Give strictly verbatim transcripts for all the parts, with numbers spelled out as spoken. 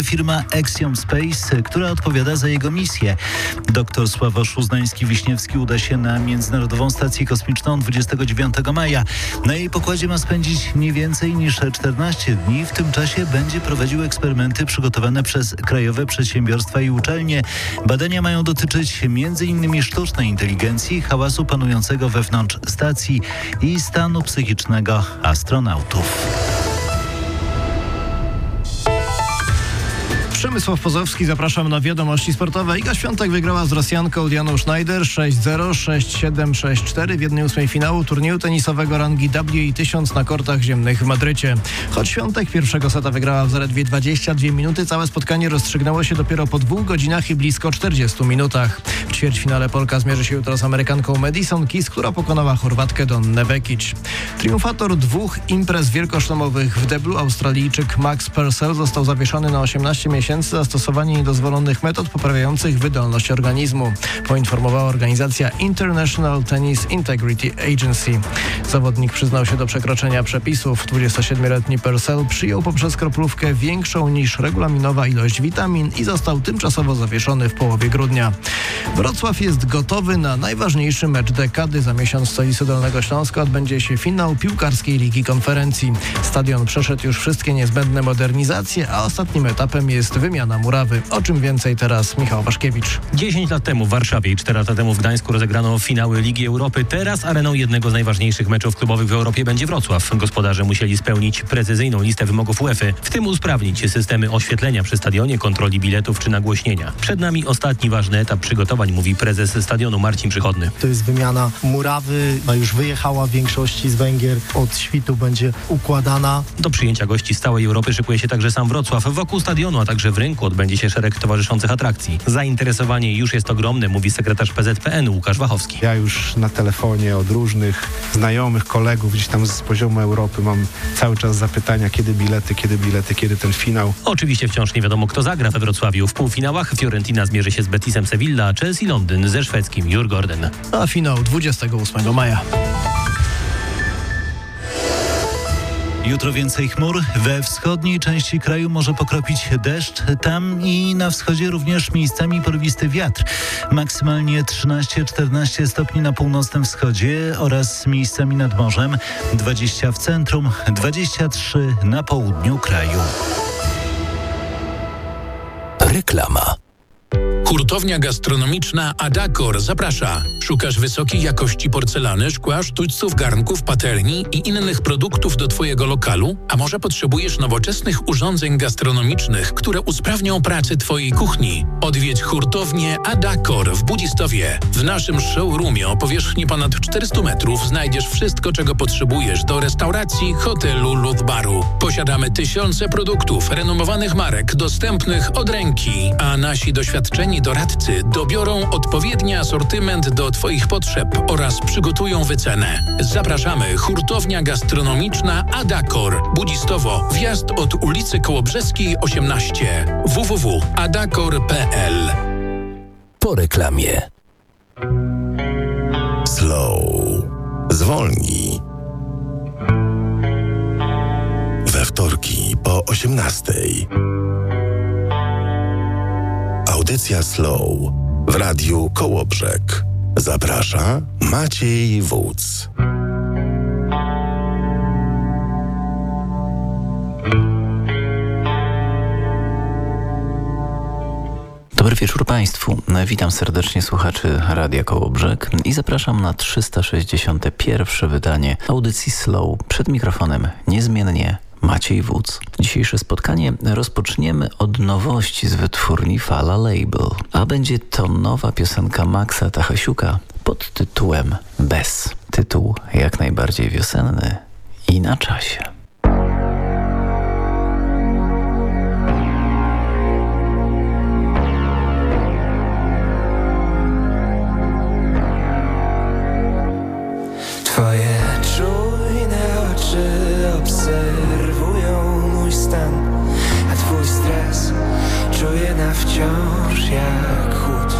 firma Axiom Space, która odpowiada za jego misję. Doktor Sławosz Uznański-Wiśniewski uda się na Międzynarodową Stację Kosmiczną dwudziestego dziewiątego maja. Na jej pokładzie ma spędzić nie więcej niż czternaście dni. W tym czasie będzie prowadził eksperymenty przygotowane przez krajowe przedsiębiorstwa i uczelnie. Badania mają dotyczyć między innymi sztucznej inteligencji, hałasu panującego wewnątrz stacji i stanu psychicznego astronautów. Przemysław Pozowski, zapraszam na wiadomości sportowe. Iga Świątek wygrała z Rosjanką Dianą Schneider sześć zero, sześć siedem, sześć cztery w jednej ósmej finału turnieju tenisowego rangi W I tysiąc na kortach ziemnych w Madrycie. Choć Świątek pierwszego seta wygrała w zaledwie dwadzieścia dwie minuty, całe spotkanie rozstrzygnęło się dopiero po dwóch godzinach i blisko czterdziestu minutach. W ćwierćfinale Polka zmierzy się jutro z Amerykanką Madison Keys, która pokonała Chorwatkę Donnę Vekic. Triumfator dwóch imprez wielkoszlemowych w deblu, Australijczyk Max Purcell, został zawieszony na osiemnaście miesięcy za stosowanie niedozwolonych metod poprawiających wydolność organizmu, poinformowała organizacja International Tennis Integrity Agency. Zawodnik przyznał się do przekroczenia przepisów. dwudziestosiedmioletni Purcell przyjął poprzez kroplówkę większą niż regulaminowa ilość witamin i został tymczasowo zawieszony w połowie grudnia. Wrocław jest gotowy na najważniejszy mecz dekady. Za miesiąc w stolicy Dolnego Śląska odbędzie się finał piłkarskiej Ligi Konferencji. Stadion przeszedł już wszystkie niezbędne modernizacje, a ostatnim etapem jest wymiana murawy. O czym więcej teraz Michał Waszkiewicz. dziesięć lat temu w Warszawie i cztery lata temu w Gdańsku rozegrano finały Ligi Europy. Teraz areną jednego z najważniejszych meczów klubowych w Europie będzie Wrocław. Gospodarze musieli spełnić precyzyjną listę wymogów UEFA, w tym usprawnić systemy oświetlenia przy stadionie, kontroli biletów czy nagłośnienia. Przed nami ostatni ważny etap przygotowań, mówi prezes stadionu Marcin Przychodny. To jest wymiana murawy, a już wyjechała w większości z Węgier. Od świtu będzie układana. Do przyjęcia gości z całej Europy szykuje się także sam Wrocław. Wokół stadionu, a także w rynku odbędzie się szereg towarzyszących atrakcji. Zainteresowanie już jest ogromne, mówi sekretarz P Z P N Łukasz Wachowski. Ja już na telefonie od różnych znajomych, kolegów gdzieś tam z poziomu Europy mam cały czas zapytania, kiedy bilety, kiedy bilety, kiedy ten finał. Oczywiście wciąż nie wiadomo, kto zagra we Wrocławiu. W półfinałach Fiorentina zmierzy się z Betisem Sevilla, a Chelsea Londyn ze szwedzkim Djurgården. A finał dwudziestego ósmego maja. Jutro więcej chmur. We wschodniej części kraju może pokropić deszcz. Tam i na wschodzie również miejscami porywisty wiatr. Maksymalnie trzynaście czternaście stopni na północnym wschodzie oraz miejscami nad morzem. dwadzieścia w centrum, dwadzieścia trzy na południu kraju. Reklama. Hurtownia gastronomiczna Adacor zaprasza. Szukasz wysokiej jakości porcelany, szkła, sztućców, garnków, patelni i innych produktów do Twojego lokalu? A może potrzebujesz nowoczesnych urządzeń gastronomicznych, które usprawnią pracę Twojej kuchni? Odwiedź hurtownię Adacor w Budzistowie. W naszym showroomie o powierzchni ponad czterystu metrów znajdziesz wszystko, czego potrzebujesz do restauracji, hotelu lub baru. Posiadamy tysiące produktów renomowanych marek dostępnych od ręki, a nasi doświadczeni doradcy dobiorą odpowiedni asortyment do Twoich potrzeb oraz przygotują wycenę. Zapraszamy. Hurtownia gastronomiczna Adacor. Budzistowo. Wjazd od ulicy Kołobrzeskiej osiemnaście. w w w kropka adacor kropka p l. Po reklamie. Slow. Zwolnij. We wtorki po osiemnastej. Audycja Slow w Radiu Kołobrzeg. Zaprasza Maciej Wódz. Dobry wieczór Państwu. Witam serdecznie słuchaczy Radia Kołobrzeg i zapraszam na trzysta sześćdziesiąte pierwsze wydanie audycji Slow. Przed mikrofonem niezmiennie Maciej Wódz. Dzisiejsze spotkanie rozpoczniemy od nowości z wytwórni Fala Label, a będzie to nowa piosenka Maxa Tachasiuka pod tytułem Bez. Tytuł jak najbardziej wiosenny i na czasie. Twoje czujne oczy obserwują mój stan, a twój stres czuję na wciąż jak chłód.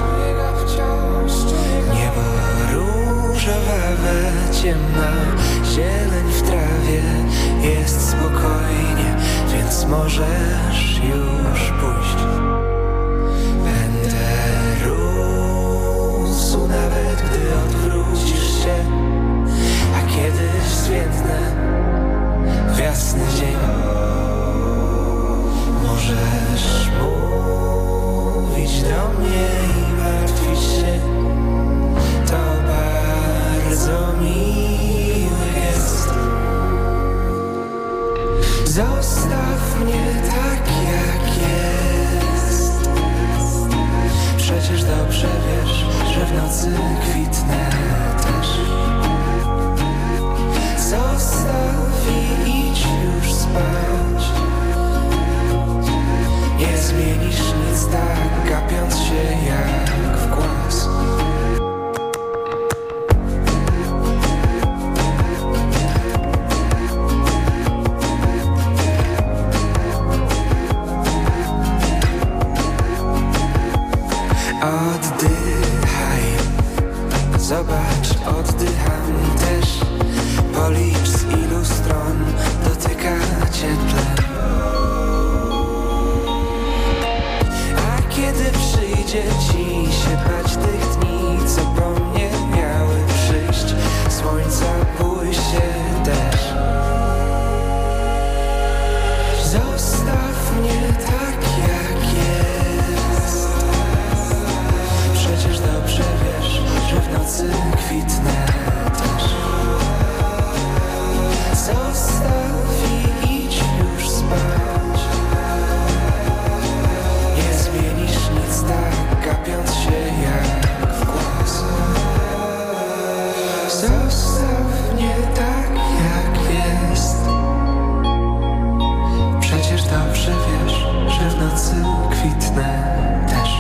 Niebo różowe, ciemna zieleń w trawie, jest spokojnie, więc więc możesz już pójść. Będę rósł nawet gdy odwrócisz się, a kiedyś zwiędnę w jasny dzień. Możesz mówić do mnie i martwić się, to bardzo miły gest. Zostaw mnie tak jak jest. Przecież dobrze wiesz, że w nocy kwitnę też. Zostaw i idź już spać. Nie zmienisz nic tak, gapiąc się jak w głaz. Oddychaj, zobacz, oddycham też. Policz z ilu stron dotyka cię tlen. A kiedy przyjdzie ci się bać tych dni, co po mnie miały przyjść, słońca bój się też. Zostaw mnie tak jak jest. Przecież dobrze wiesz, że w nocy kwitnę też. Zostaw i idź już spać. Nie zmienisz nic tak, gapiąc się jak w głaz. Zostaw mnie tak jak jest. Przecież dobrze wiesz, że w nocy kwitnę też.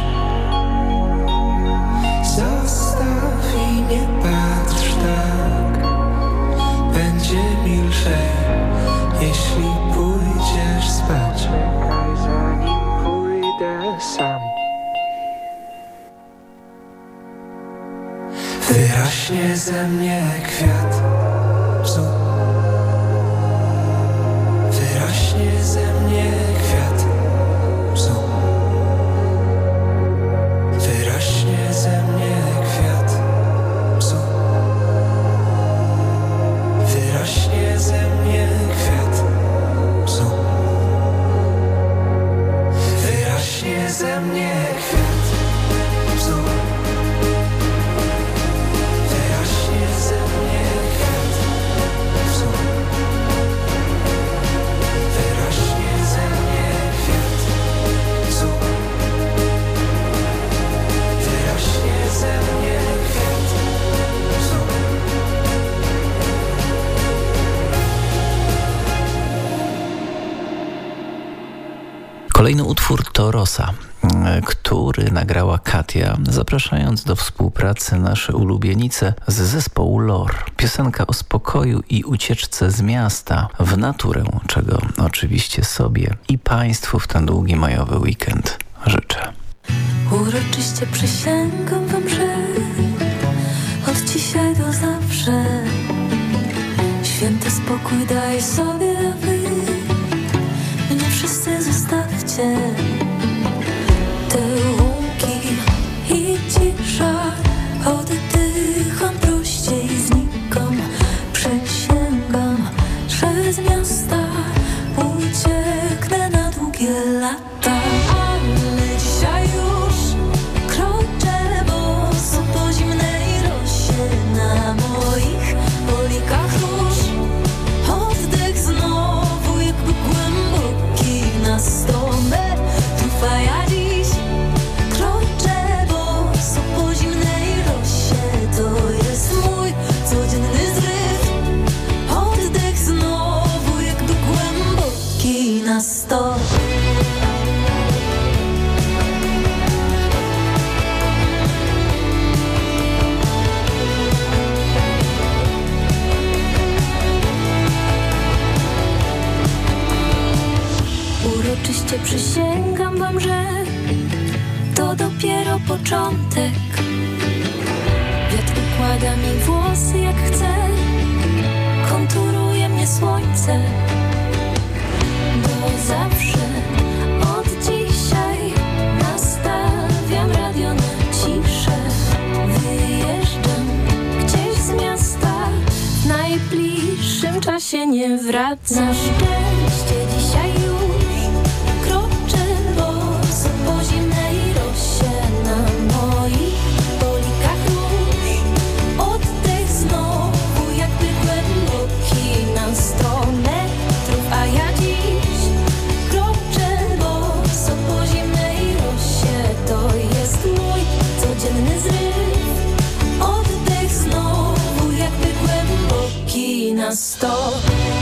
Zostaw i nie patrz tak, będzie milszej, jeśli pójdziesz spać. Zanim pójdę sam, wyrośnie ze mnie kwiat bzu. Wyrośnie ze mnie kwiat bzu. Wyrośnie ze mnie kwiat bzu. Wyrośnie ze mnie kwiat bzu. Wyrośnie ze mnie kwiat bzu. Wyrośnie ze mnie kwiat bzu. Wyrośnie ze mnie kwiat bzu. Wyrośnie ze mnie kwiat bzu. Kolejny utwór to Rosa, który nagrała Katia, zapraszając do współpracy nasze ulubienice z zespołu Lor. Piosenka o spokoju i ucieczce z miasta w naturę, czego oczywiście sobie i Państwu w ten długi majowy weekend życzę. Uroczyście przysięgam wam, że od dzisiaj do zawsze święty spokój daję sobie, a wy mnie wszyscy zostawcie. Te łąki i cisza, oddycham prościej znikam. Przysięgam, że z miasta ucieknę na długie lata. Ale dzisiaj już kroczę boso po zimnej rosie. Na moich polikach róż oddech znowu jakby głęboki na sto metrów, a ja dziś kroczę boso po zimnej rosie. To jest mój codzienny zryw, oddech znowu jakby głęboki na sto. Uroczyście przysięgam wam, że to dopiero początek. Wiatr układa mi włosy jak chce, konturuje mnie słońce. Do zawsze. Od dzisiaj nastawiam radio na ciszę. Wyjeżdżam gdzieś z miasta, w najbliższym czasie nie wracam. Na szczęście dzisiaj już kroczę boso po zimnej rosie. Na moich polikach róż oddech znowu jakby głęboki na sto metrów. A ja dziś kroczę boso po zimnej rosie. To jest mój codzienny zryw. Oddech znowu jakby głęboki na sto.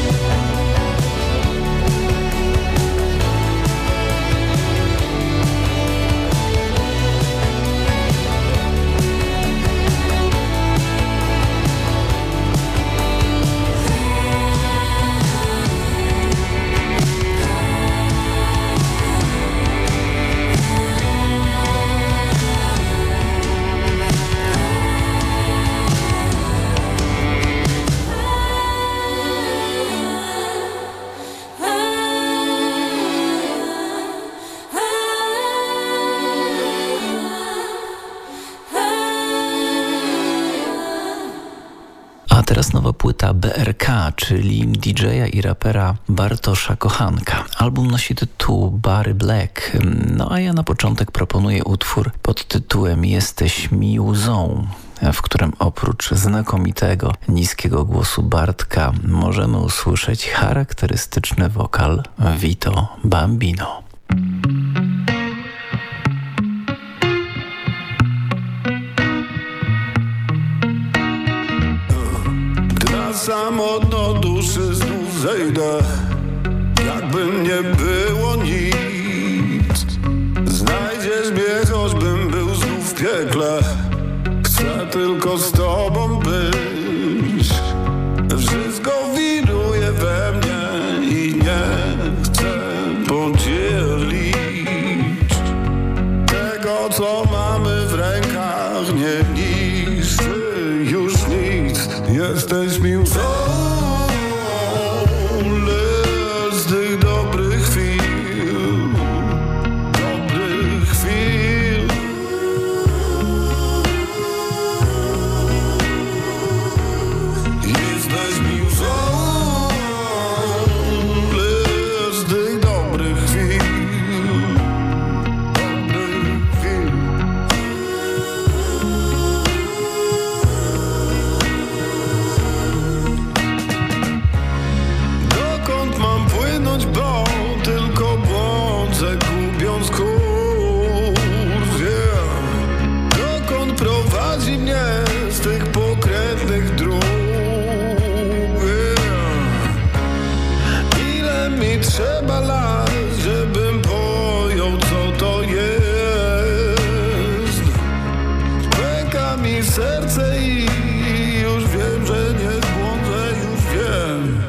Teraz nowa płyta B R K, czyli D J a i rapera Bartosza Kochanka. Album nosi tytuł Barry Black. No a ja na początek proponuję utwór pod tytułem Jesteś mi łzą, w którym oprócz znakomitego, niskiego głosu Bartka możemy usłyszeć charakterystyczny wokal Vito Bambino. Samotno duszy znów zejdę, jakby nie było nic. Znajdziesz mnie, choćbym był znów w piekle. Chcę tylko z tobą być. Wszystko wiruje we mnie i nie chcę podzielić tego, co mamy w rękach. Nie niszczy już nic. Jesteś mi łzą, lecz z tych dobrych chwil, dobrych chwil. Jesteś mi łzą, lecz z tych dobrych chwil, dobrych chwil. Bo tylko błądzę, gubiąc kurs, yeah. Dokąd prowadzi mnie z tych pokrętnych dróg, yeah. Ile mi trzeba lat, żebym pojął, co to jest. Pęka mi serce i już wiem, że nie zbłądzę, już wiem.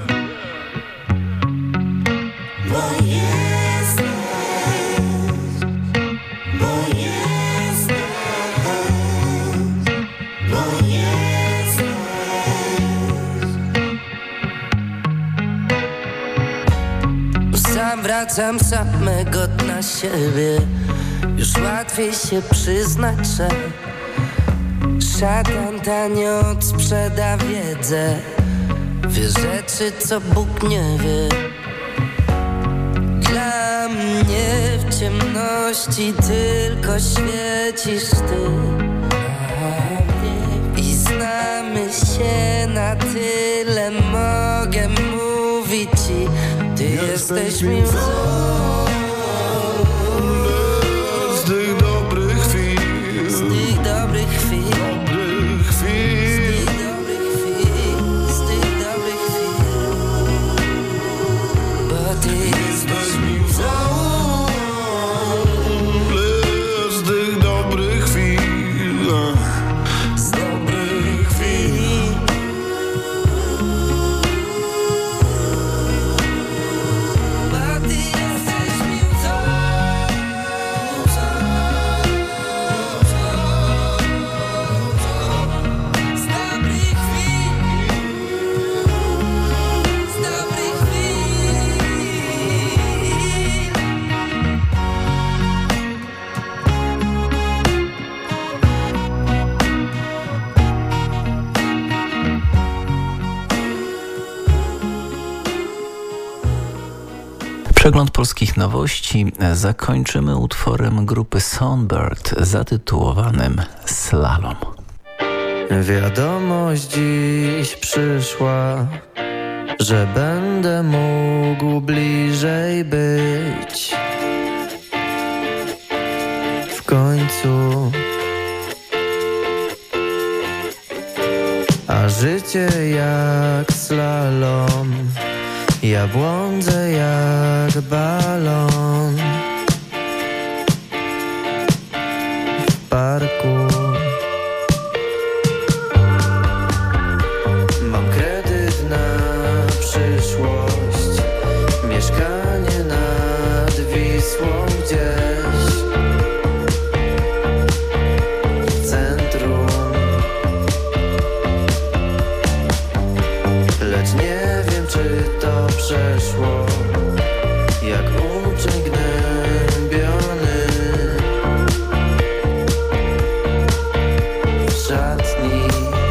Bo jesteś, bo jesteś, bo jesteś. Sam wracam samego dna siebie. Już łatwiej się przyznać, że szatan tanio sprzeda wiedzę. Wie rzeczy, co Bóg nie wie. Dla mnie w ciemności tylko świecisz ty. I znamy się na tyle, mogę mówić ci. Ty jesteś mi łzą z tych dobrych chwil, z tych dobrych chwil, dobrych chwil, z tych dobrych chwil, z tych dobrych chwil. Bo ty jesteś mi łzą z tych dobrych chwil, z dobrych chwil. Bo ty jesteś Przegląd polskich nowości zakończymy utworem grupy Songbird zatytułowanym Slalom. Wiadomość dziś przyszła, że będę mógł bliżej być. W końcu. A życie jak slalom, ja błądzę jak balon w parku. Mam kredyt na przyszłość, mieszkanie nad Wisłą gdzieś w centrum. Lecz nie wiem, czy to przeszło, jak uczeń gnębiony w szatni.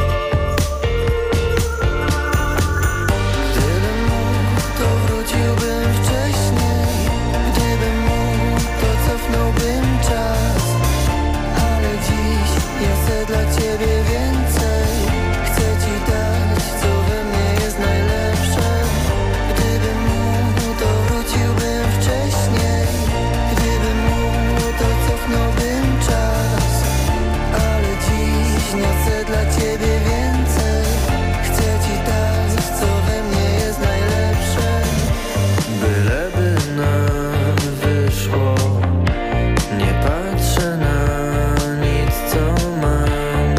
Gdybym mógł, to wróciłbym wcześniej. Gdybym mógł, to cofnąłbym czas. Ale dziś ja chcę dla ciebie więcej. Chcę ci dać, co we mnie jest najlepsze. Gdybym mógł, to wróciłbym wcześniej. Gdybym mógł, to cofnąłbym czas. Ale dziś nie chcę dla ciebie więcej. Chcę ci dać, co we mnie jest najlepsze. Byleby nam wyszło, nie patrzę na nic, co mam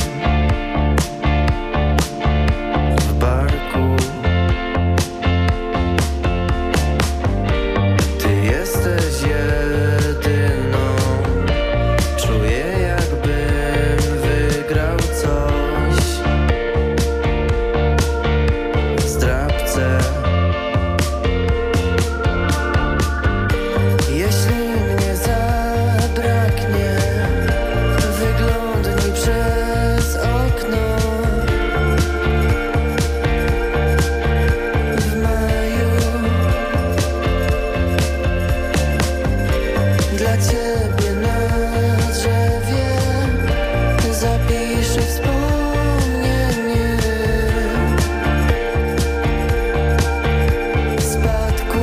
w barku. Ty jesteś jedyną, czuję jakbym wygrał coś. Zdrabcę. Jeśli mnie zabraknie, wyglądnij przez okno. W maju dla ciebie na drzewie zapiszę wspomnienie spadku.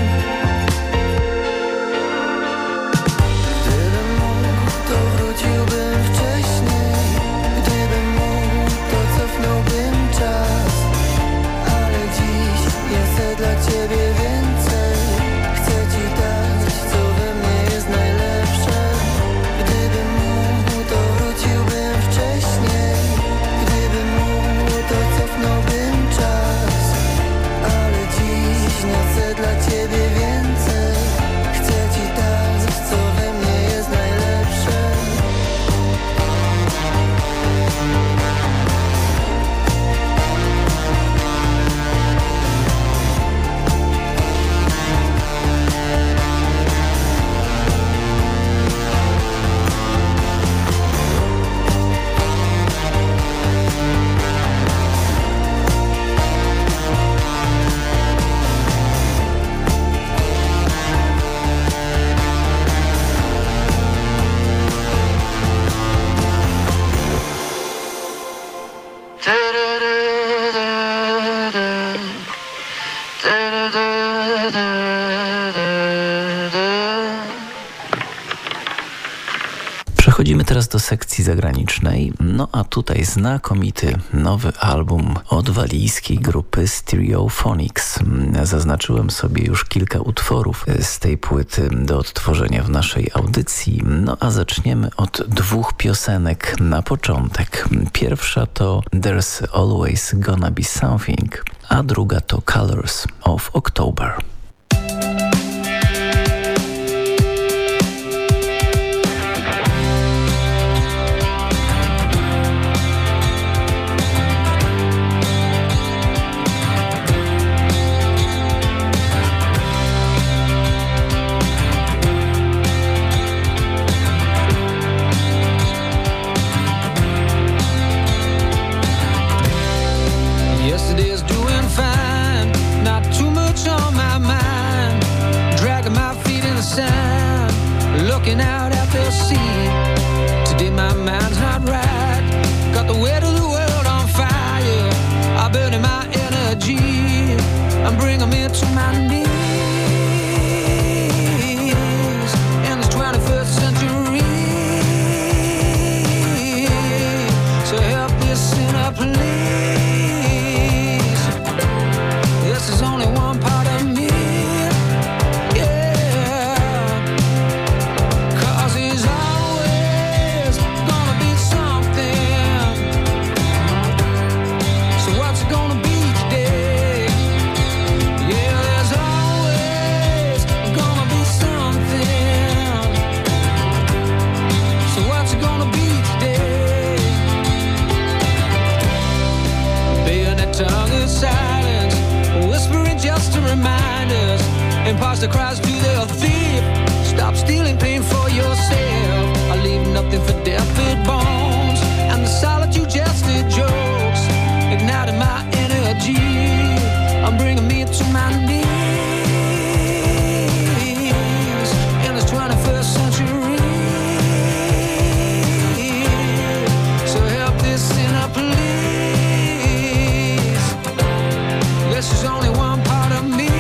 Gdybym mógł, to wróciłbym wcześniej. Gdybym mógł, to cofnąłbym czas. Ale dziś ja chcę dla ciebie więcej. Chcę ci dać, co we mnie jest najlepsze. Gdybym mógł, to wróciłbym wcześniej. Gdybym mógł, to cofnąłbym czas. Ale dziś nie chcę dla ciebie więcej. Chcę ci dać, co we mnie jest najlepsze. Przechodzimy teraz do sekcji zagranicznej, no a tutaj znakomity nowy album od walijskiej grupy Stereophonics. Zaznaczyłem sobie już kilka utworów z tej płyty do odtworzenia w naszej audycji, no a zaczniemy od dwóch piosenek na początek. Pierwsza to There's Always Gonna Be Something, a druga to Colors of October. Yesterday's doing fine, not too much on my mind. looking out at the sea. Today my mind's not right. Got the weight of the world on fire. I'm burning my energy. I'm bringing me to my knees in this twenty-first century. So help this sinner, please. This is only one part of me. Imposter cries to the thief. Stop stealing pain for yourself. I leave nothing for deafened bones. And the solitude just the jokes. Igniting my energy. I'm bringing me to my knees in this twenty-first century. So help this sinner, please. This is only one part of me.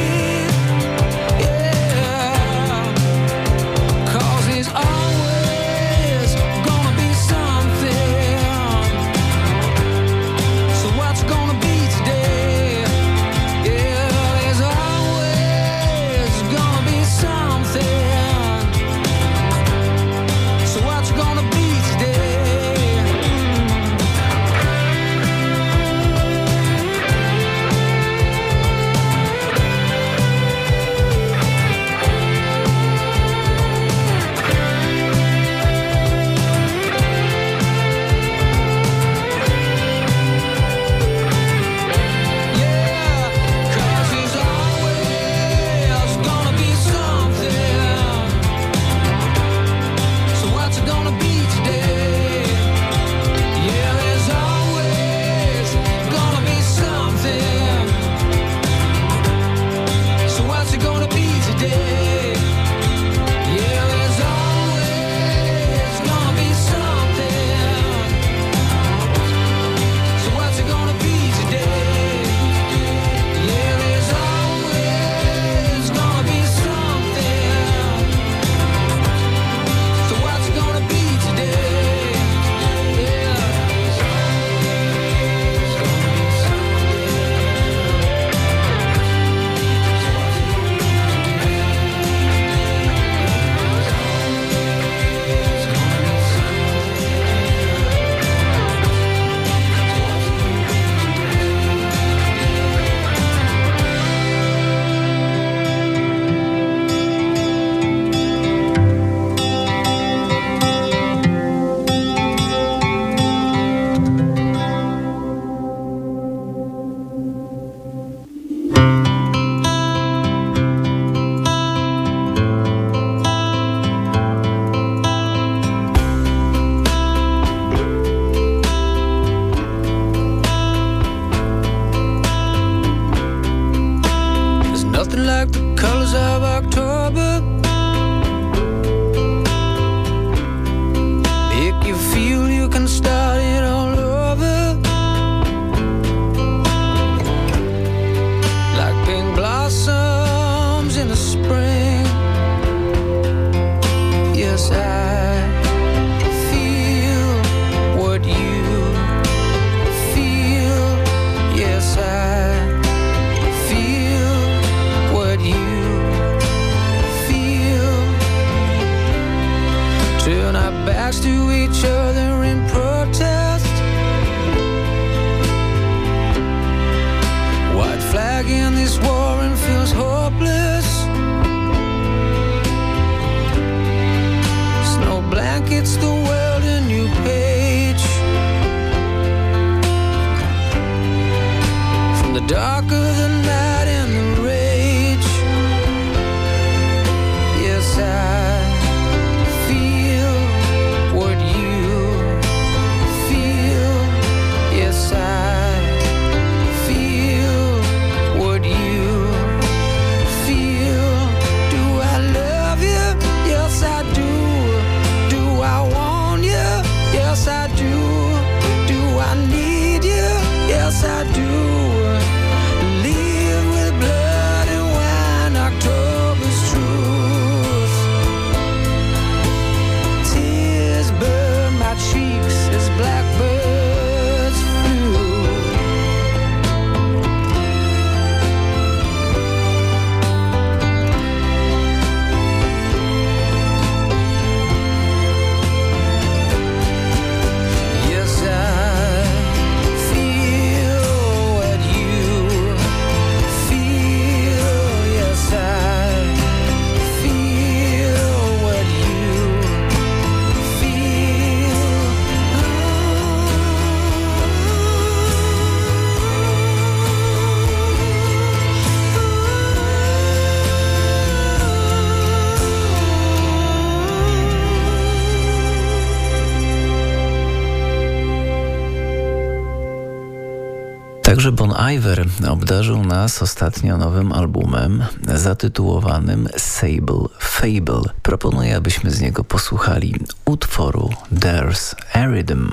Także Bon Iver obdarzył nas ostatnio nowym albumem zatytułowanym Sable Fable. Proponuję, abyśmy z niego posłuchali utworu There's a Rhythm.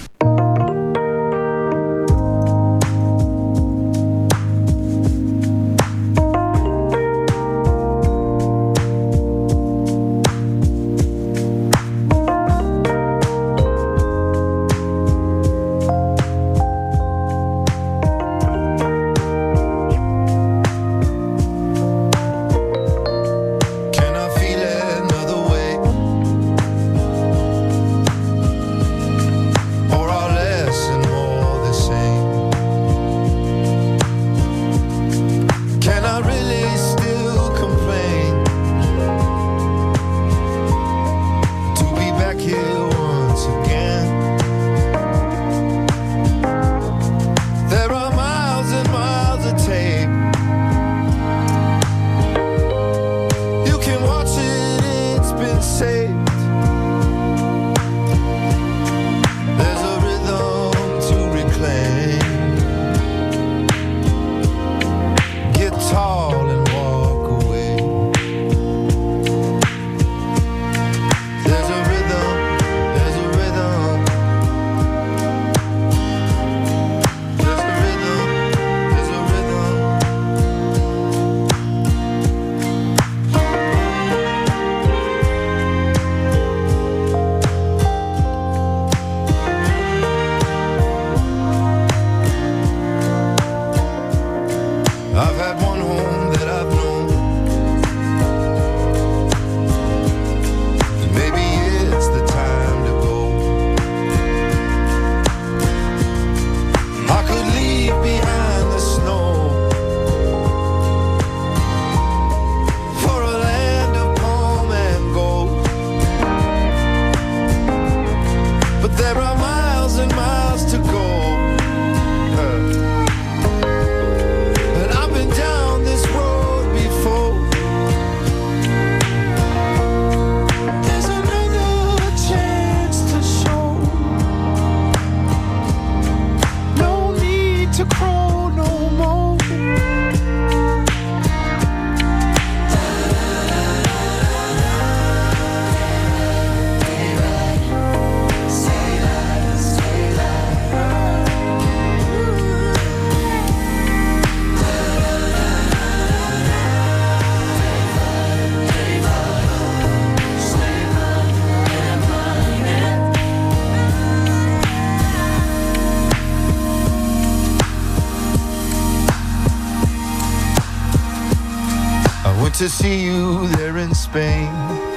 To see you there in Spain.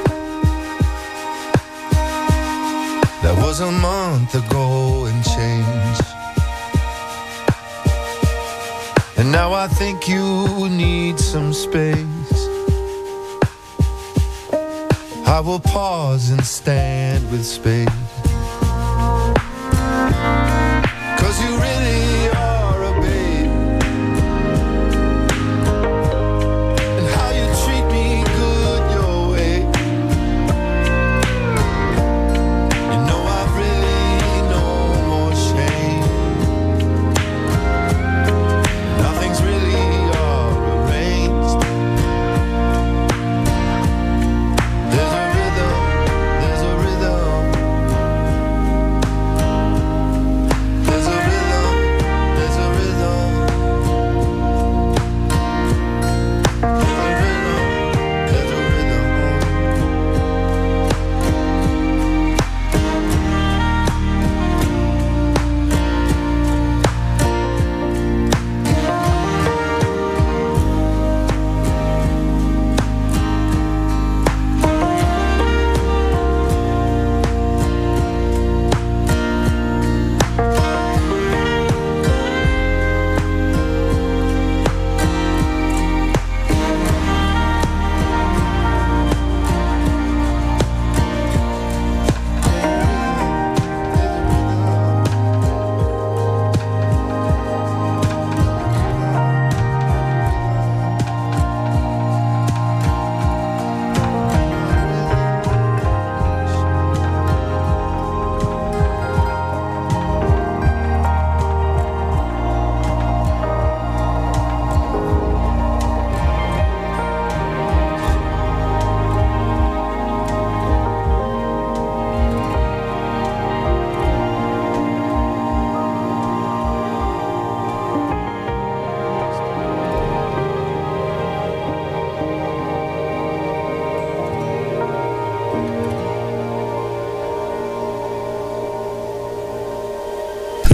That was a month ago and change. And now I think you need some space. I will pause and stand with space. 'Cause you really are a babe. And how you treat me good your way. You know I've really no more shame. Nothing's really all arranged. There's a rhythm, there's a rhythm.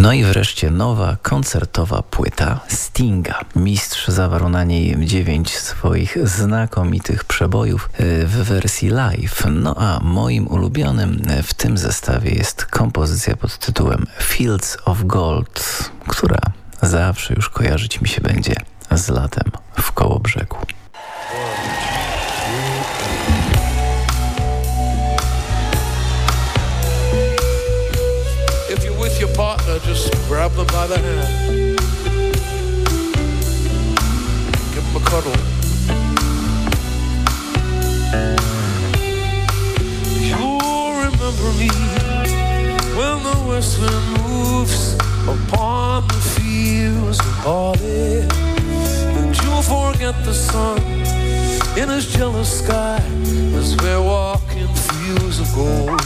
No i wreszcie nowa koncertowa płyta Stinga. Mistrz zawarł na niej dziewięć swoich znakomitych przebojów w wersji live. No a moim ulubionym w tym zestawie jest kompozycja pod tytułem Fields of Gold, która zawsze już kojarzyć mi się będzie z latem w Kołobrzegu. If you're with your partner, just grab them by the hand. Give them a cuddle. You'll remember me when the west wind moves upon the fields of barley. And you'll forget the sun in his jealous sky as we walk in fields of gold.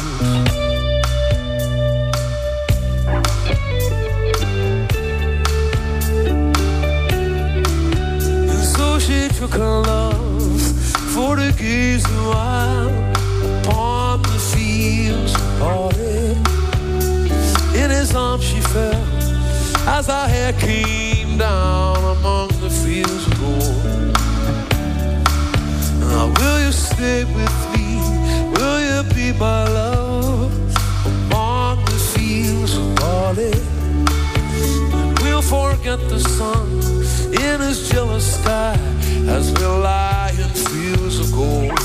She took her love for to gaze a while upon the fields of barley. In his arms she fell as our hair came down among the fields of gold. Now will you stay with me? Will you be my love among the fields of barley? And we'll forget the sun in his jealous sky as we lie in fields of gold.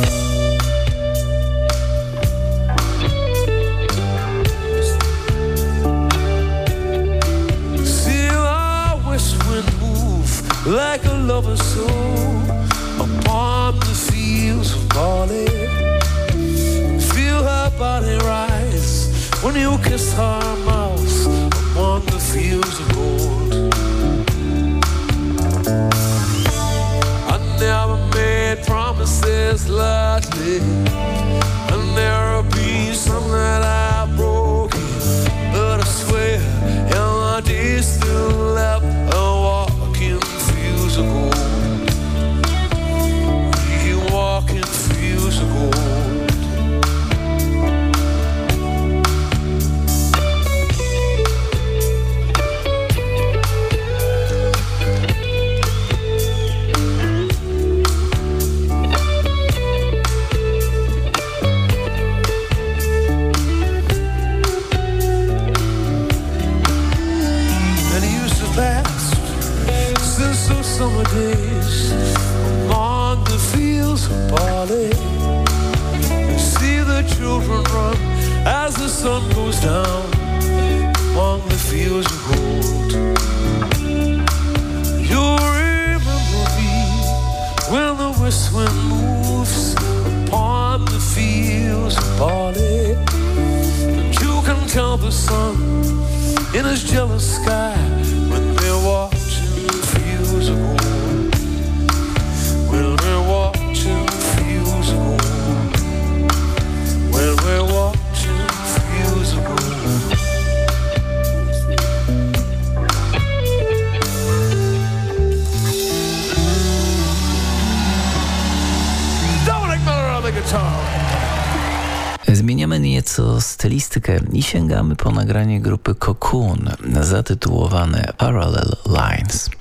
See our west wind move like a lover's soul upon the fields of barley. Feel her body rise when you kiss her mouth among the fields of gold. Never made promises lightly, and there have been some that I've broken, but I swear in my days still left a walking fields of gold. We walk in fields of gold. Summer days among the fields of barley. You see the children run as the sun goes down among the fields of gold. You'll remember me when the west wind moves upon the fields of barley. And you can tell the sun in his jealous sky when they're watching fields of gold. When we're watching fields of gold. When we're watching fields of gold. Dominic Miller on the guitar. Zmieniamy nieco stylistykę i sięgamy po nagranie grupy Cocoon zatytułowane Parallel Lines.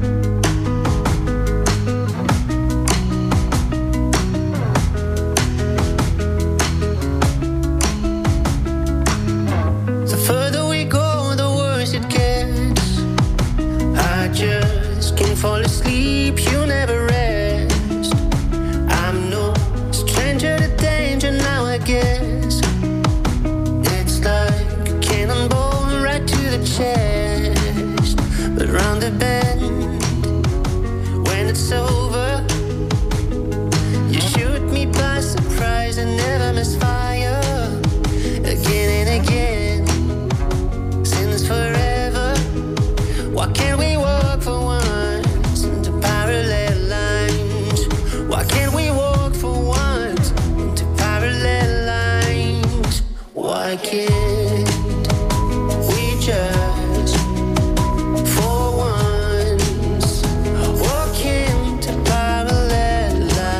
The further we go, the worse it gets. I just can't fall asleep, you never rest. I'm no stranger to danger now, I guess. It's like a cannonball right to the chest. But round the bend, when it's over, you shoot me by surprise and never miss fire. Again and again, since forever, why can't we walk for once into parallel lines? Why can't we walk for once into parallel lines? Why can't we just for once walk into parallel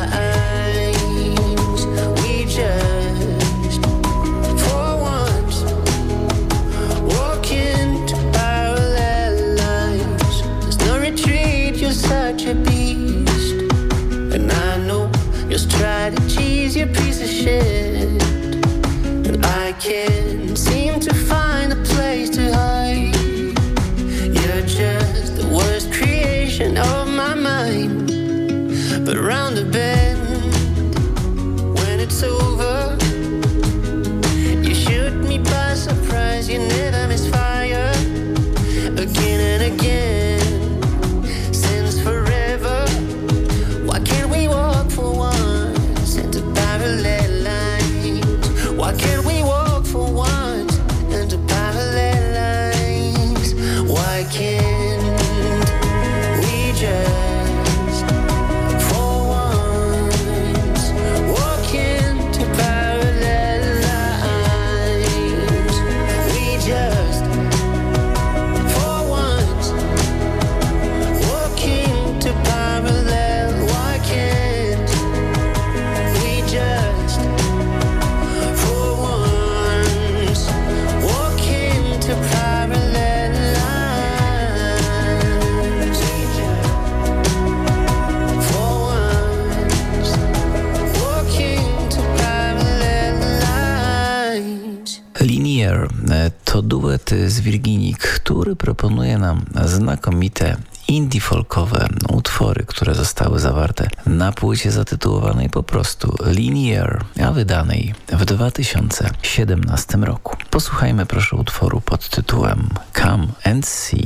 lines? We just for once walk into can't seem to find a place to hide. You're just the worst creation of my mind. But round the bend, when it's over, you shoot me by surprise. You never miss fire. Again and again, since forever. Why can't we walk for once into parallel lines? Why can't we walk for once into parallel lines? Why can't we just for once walk into parallel lines? We just for once walk into parallel. Why can't we just for once walk into parallel lines? For once walk into parallel lines. Linear to duet z Virginii, który proponuje nam znakomite indie folkowe utwory, które zostały zawarte na płycie zatytułowanej po prostu Linear, a wydanej w dwa tysiące siedemnastym roku. Posłuchajmy proszę utworu pod tytułem Come and See.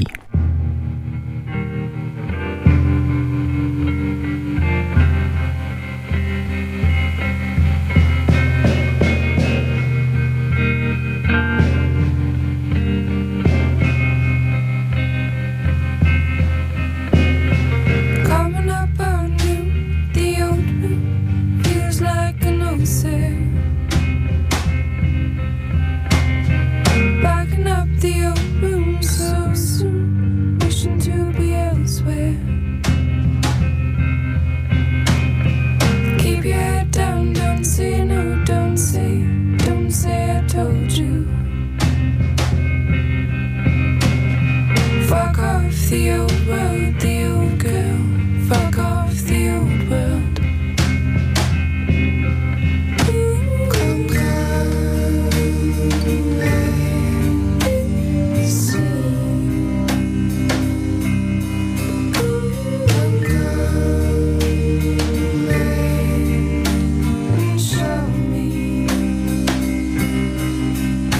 Coming up on you, the old room feels like an old cell. Backing up the old room so soon, wishing to be elsewhere. Keep your head down, don't say no, don't say, don't say I told you. Fuck off the old world, the old girl. Fuck off the old world. Come, come, see. Come, come, show me.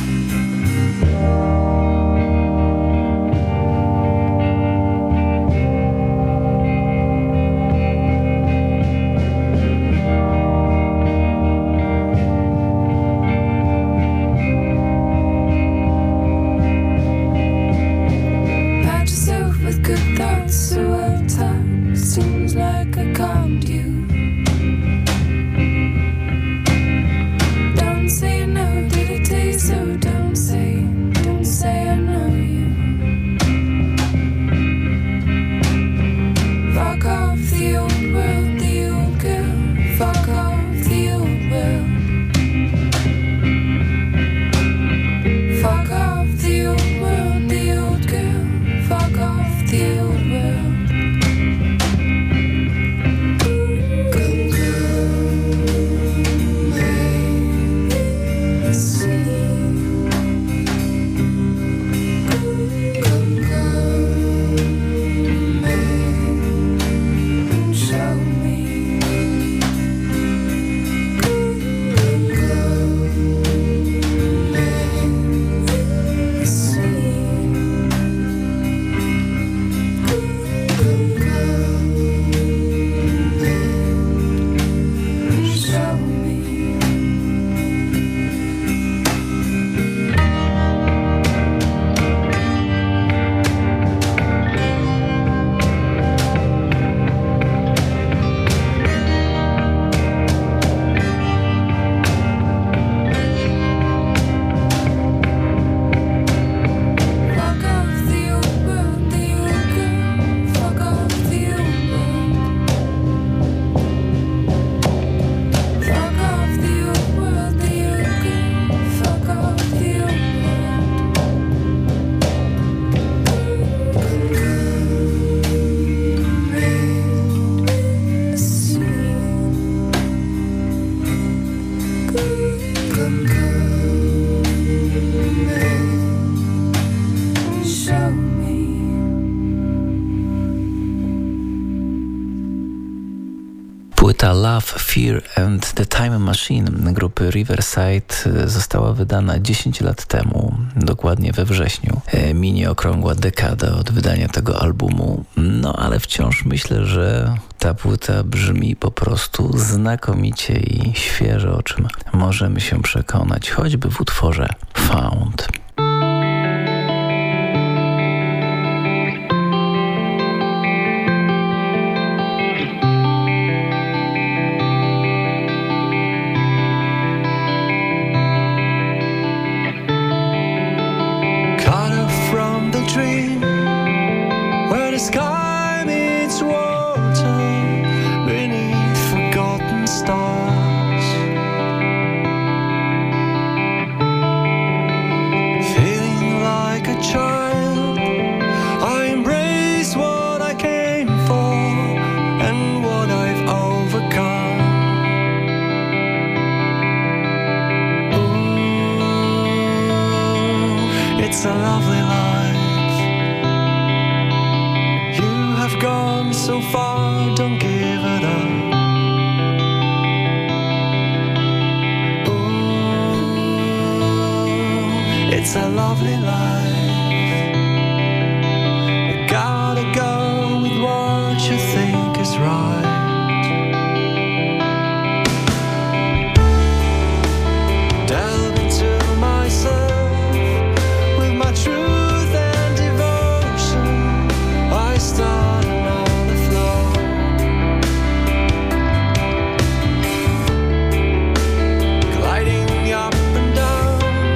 Love, Fear and the Time Machine grupy Riverside została wydana dziesięć lat temu, dokładnie we wrześniu. Minie okrągła dekada od wydania tego albumu, no ale wciąż myślę, że ta płyta brzmi po prostu znakomicie i świeżo, o czym możemy się przekonać, choćby w utworze Found. It's a lovely life. You gotta go with what you think is right. Delve into myself with my truth and devotion. I start another flow. Gliding up and down.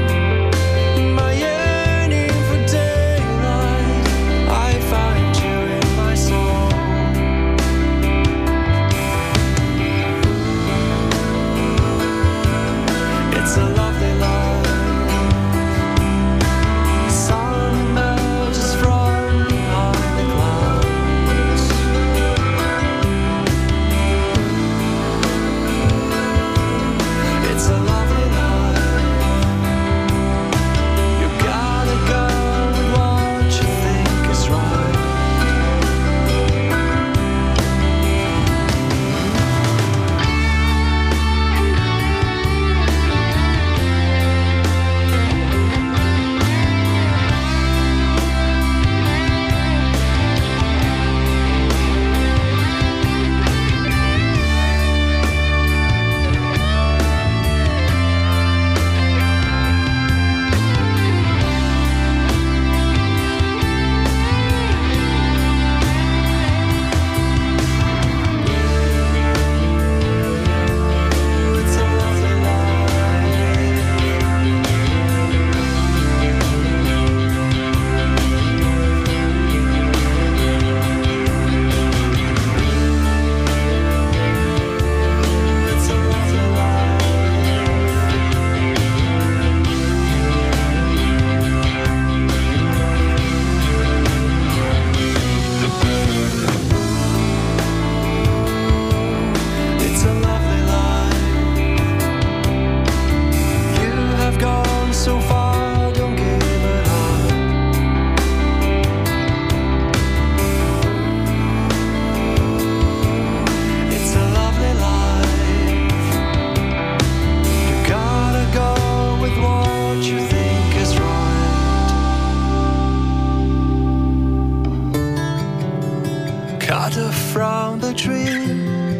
From the tree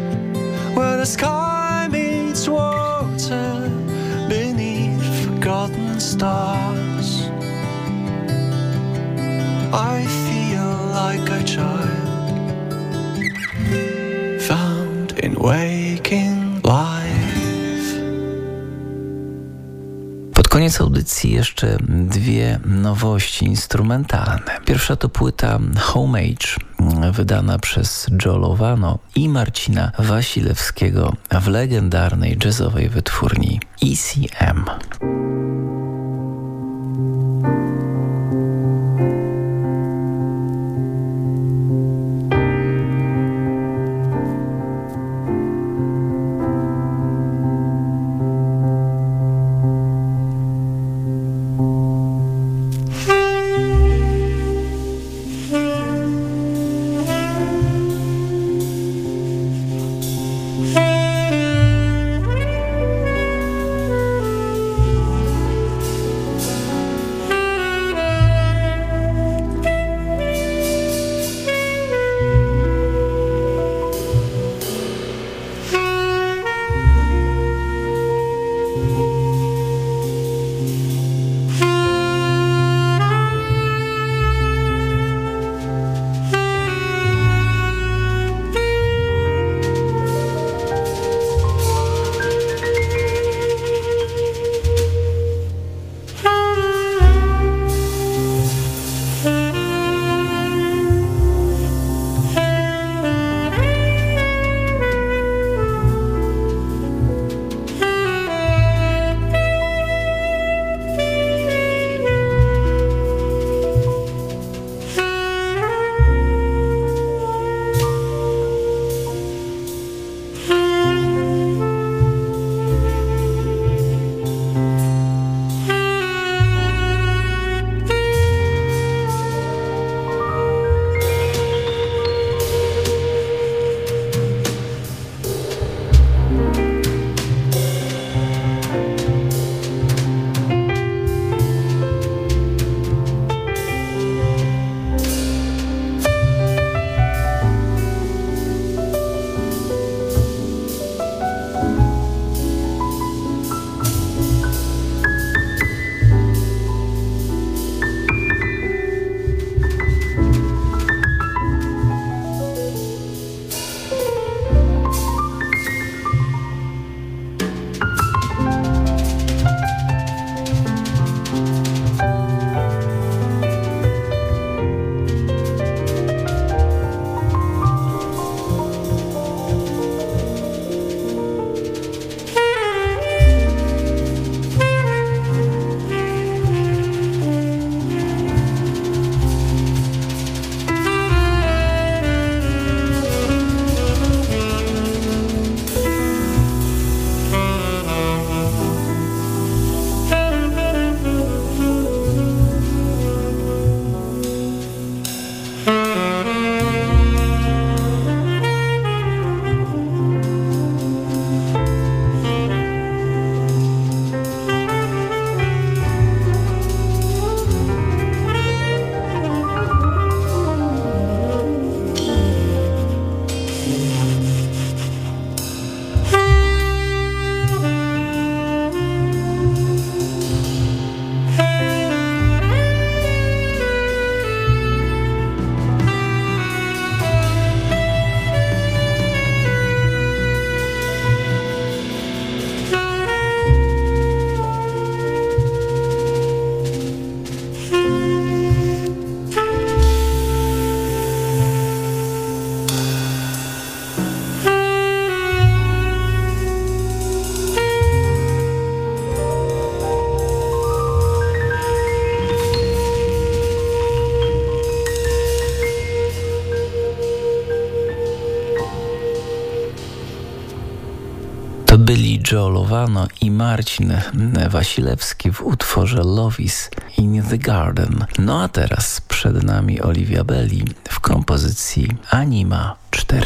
where the sky meets water beneath forgotten stars, I feel like a child found in waking life. Pod koniec audycji jeszcze dwie nowości instrumentalne. Pierwsza to płyta Homage, wydana przez Joe Lovano i Marcina Wasilewskiego w legendarnej jazzowej wytwórni E C M. Hey! Joe Lovano i Marcin Wasilewski w utworze Love is in the Garden. No a teraz przed nami Olivia Belli w kompozycji Anima cztery.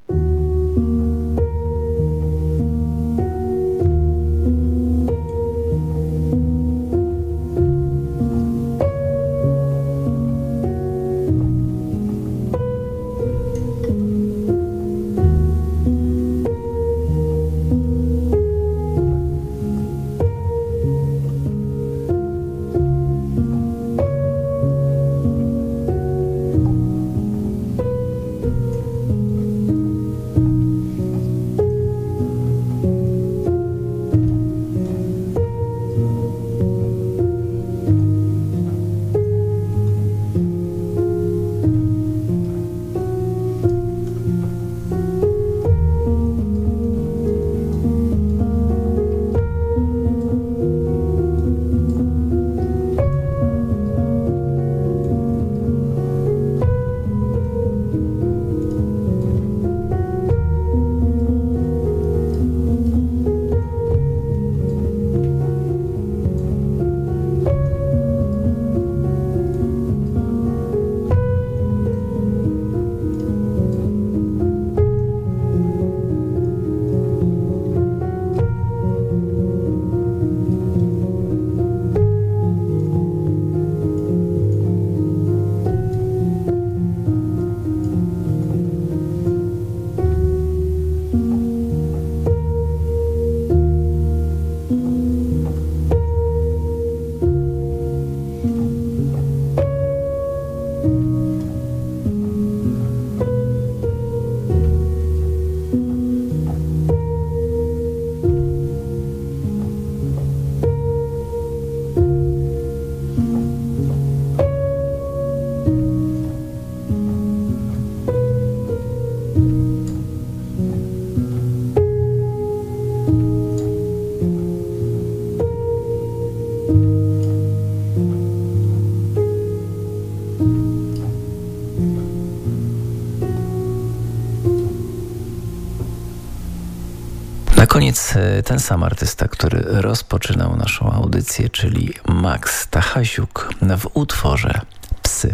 Na koniec ten sam artysta, który rozpoczynał naszą audycję, czyli Max Tachasiuk w utworze Psy.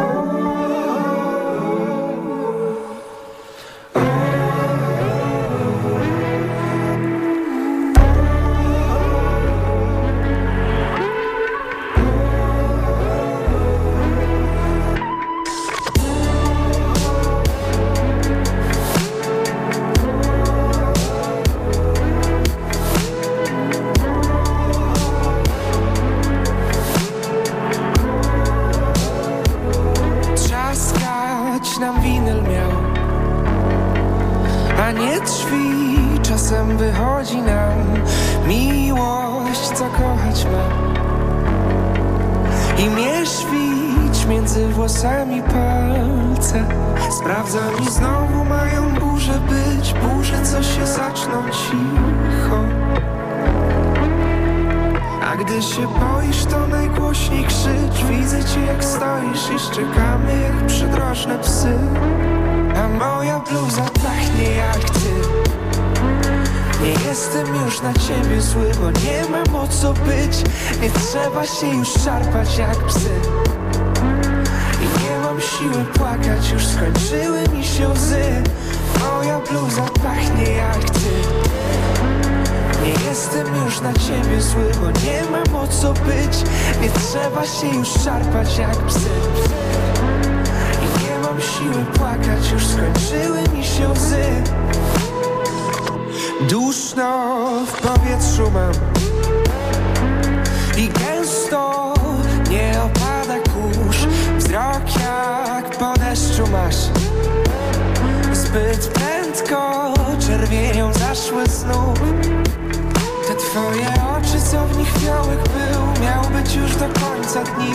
Sprawdzam i znowu mają burze być, burze co się zaczną cicho. A gdy się boisz, to najgłośniej krzycz. Widzę cię jak stoisz i szczekamy jak przydrożne psy. A moja bluza pachnie jak ty. Nie jestem już na ciebie zły, bo nie mam o co być. Nie trzeba się już szarpać jak psy. Mam siły płakać, już skończyły mi się łzy. Moja bluza pachnie jak ty. Nie jestem już na ciebie zły, bo nie mam o co być. Nie trzeba się już szarpać jak psy. I nie mam siły płakać, już skończyły mi się łzy. Duszno w powietrzu mam i gęsto nie opada kurz. Wzrok jak po deszczu masz. Zbyt prędko czerwienią zaszły znów. Te twoje oczy, co w nich fiołek był, miał być już do końca dni.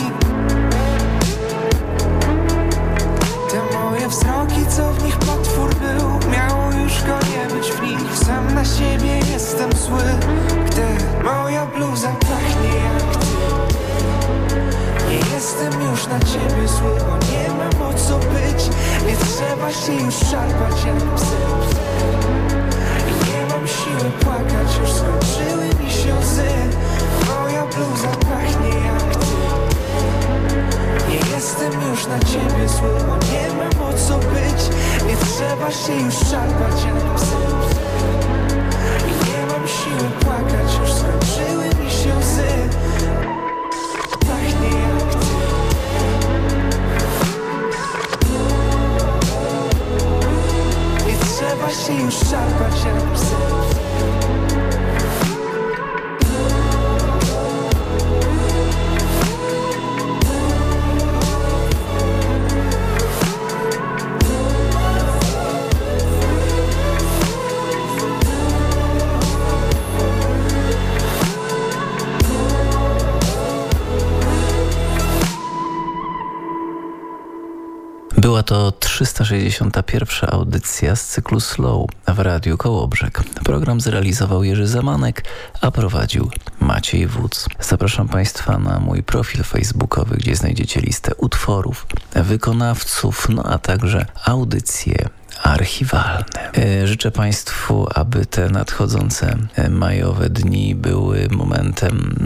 Te moje wzroki, co w nich potwór był, miało już go nie być w nich. Sam na siebie jestem zły, gdy moja bluza pachnie jak ty. Nie jestem już na ciebie zły, bo nie mam o co być. Nie trzeba się już szarpać jak psy. I nie mam siły siły płakać, już skończyły mi się łzy. Moja bluza pachnie jak ty. Nie jestem już na ciebie zły, bo nie mam o co być. Nie trzeba się już szarpać jak psy. I nie mam siły płakać, już skończyły mi się łzy. Pachnie jak ty. Nie trzeba się już szarpać jak psy. Była to trzysta sześćdziesiąta pierwsza audycja z cyklu Slow w Radiu Kołobrzeg. Program zrealizował Jerzy Zamanek, a prowadził Maciej Wódz. Zapraszam Państwa na mój profil facebookowy, gdzie znajdziecie listę utworów, wykonawców, no a także audycje archiwalne. Życzę Państwu, aby te nadchodzące majowe dni były momentem